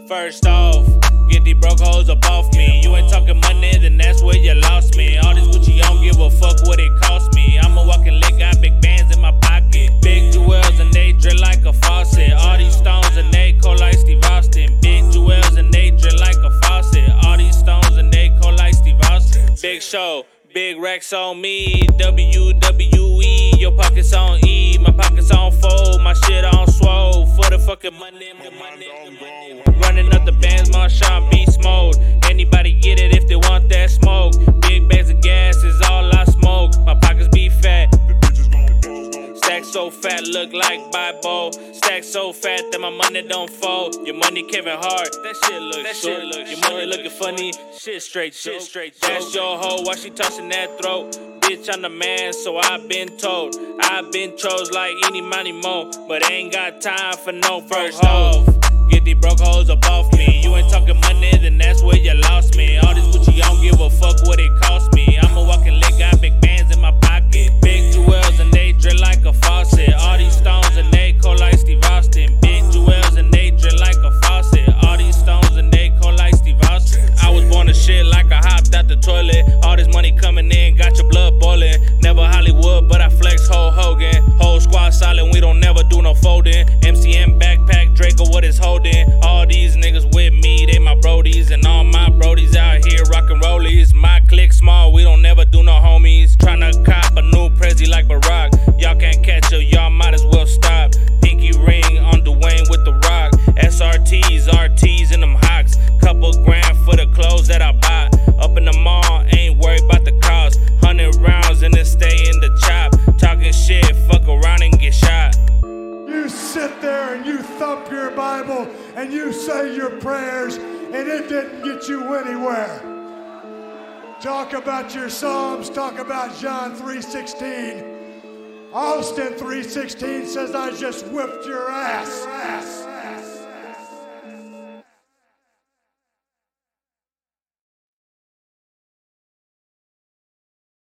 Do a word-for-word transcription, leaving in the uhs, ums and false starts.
First off, get these broke hoes up off me. You ain't talking money, then that's where you lost me. All this Gucci, I don't give a fuck what it cost me. I'm a walking lick, got big bands in my pocket. Big jewels and they drip like a faucet. All these stones and they cold like Steve Austin. Big jewels and they drip like a faucet. All these stones and they cold like Steve Austin. Big show, big racks on me. W W E, your pockets on E. My pockets on fold, my shit on swole. For the fucking money, my money, money. Running up the bands, my Sean Beast mode. Anybody get it if they want that smoke. Big bags of gas is all I smoke. My pockets be fat. Stack so fat, look like Bible. Stack so fat that my money don't fold. Your money Kevin Hart, that shit look that short. Shit look Your short. Money looking funny, shit straight, shit straight. That's your hoe, why she touching that throat? Bitch, I'm the man, so I've been told. I've been chose like any money mo, but I ain't got time for no first off. Get these broke hoes up off me. You ain't talking money, then that's where you lost me. All this Gucci, I don't give a fuck what it cost me. I'm a walking lick, got big bands in my pocket. Big jewels and they drip like a faucet. All these stones and they cold like Steve Austin. Big jewels and they drip like a faucet. All these stones and they cold like Steve Austin. I was born to shit like I hopped out the toilet. All this money coming in, got your blood boiling. Never Hollywood, but I flex Hulk Hogan. Whole squad solid, we don't never do no folding. M C M backpack, Draco, what is holding? All these niggas with me, they my brodies. And all my brodies out here rockin' rollies. My clique small, we don't never do no homies. Tryna cop a new Prezi like Barack. Y'all can't catch up, y'all might as well stop. Pinky ring on Dwayne with the rock. S R Ts, R Ts in them hawks. Couple grand for the clothes that I buy. Up in the mall, ain't worried about the cost. Hundred rounds and then stay in the chop. Talking shit, fuck around and get shot. You sit there and you thump your Bible and you say your prayers and it didn't get you anywhere. Talk about your Psalms, talk about John three sixteen. Austin three sixteen says I just whipped your ass. Your ass.